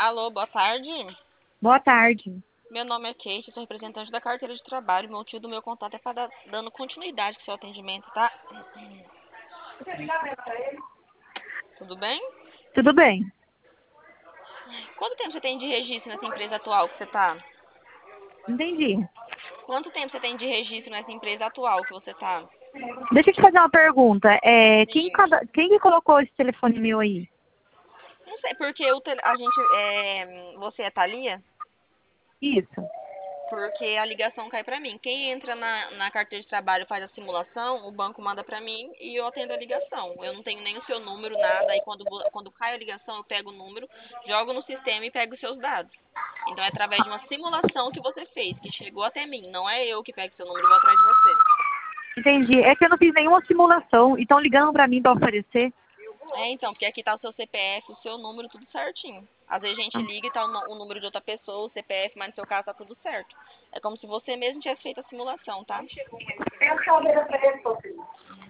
Alô, boa tarde. Boa tarde. Meu nome é Kate, sou representante da carteira de trabalho. O motivo do meu contato é para dando continuidade com o seu atendimento, tá? Tudo bem? Tudo bem? Quanto tempo você tem de registro nessa empresa atual que você tá? Entendi. Quanto tempo você tem de registro nessa empresa atual que você tá? Deixa eu te fazer uma pergunta. Quem, Sim. quem que colocou esse telefone meu aí? Não sei, porque a gente. Você é Thalia? Isso. Porque a ligação cai pra mim. Quem entra na carteira de trabalho faz a simulação, o banco manda pra mim e eu atendo a ligação. Eu não tenho nem o seu número, nada. Aí quando cai a ligação, eu pego o número, jogo no sistema e pego os seus dados. Então é através de uma simulação que você fez, que chegou até mim. Não é eu que pego seu número e vou atrás de você. Entendi. É que eu não fiz nenhuma simulação e estão ligando pra mim pra oferecer. Então, porque aqui tá o seu CPF, o seu número, tudo certinho. Às vezes a gente liga e tá o número de outra pessoa, o CPF, mas no seu caso tá tudo certo. É como se você mesmo tivesse feito a simulação, tá? Eu sou a